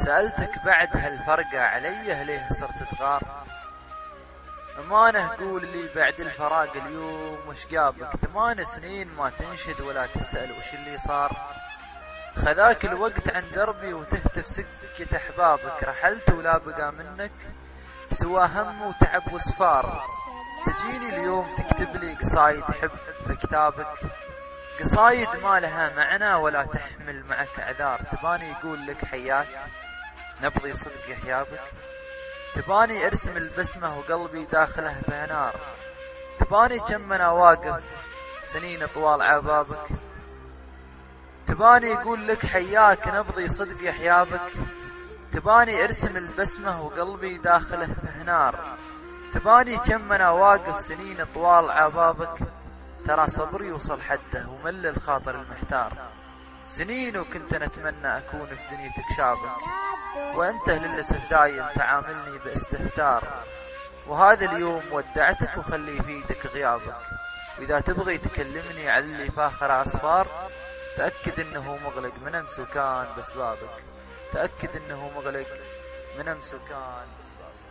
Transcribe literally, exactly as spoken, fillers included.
سألتك بعد هالفرقة عليه ليه صرت تغار؟ أمانة قول لي بعد الفراق اليوم وش جابك؟ ثمان سنين ما تنشد ولا تسأل وش اللي صار. خذاك الوقت عن دربي وتهتف سكة أحبابك، رحلت ولا بقى منك سوى هم وتعب وصفار. تجيني اليوم تكتب لي قصايد حب في كتابك، قصايد ما لها معنى ولا تحمل معك أعذار. تباني يقول لك حياك نبضي صدق يحيابك، تباني ارسم البسمة وقلبي داخله بنار. تباني كم انا واقف سنين طوال عبابك، تباني يقول لك حياك نبضي صدق يحيابك، تباني ارسم البسمة وقلبي داخله بنار. تباني كم انا واقف سنين طوال عبابك، ترى صبري يوصل حده ومل الخاطر المحتار. سنين وكنت نتمنى اكون في دنيتك شابك، وانت للأسف دايم تعاملني باستهتار. وهذا اليوم ودعتك وخلي في يدك غيابك، واذا تبغي تكلمني عن اللي فاخر اصفار تأكد انه مغلق من امس وكان باسبابك، تأكد انه مغلق من امس وكان باسبابك.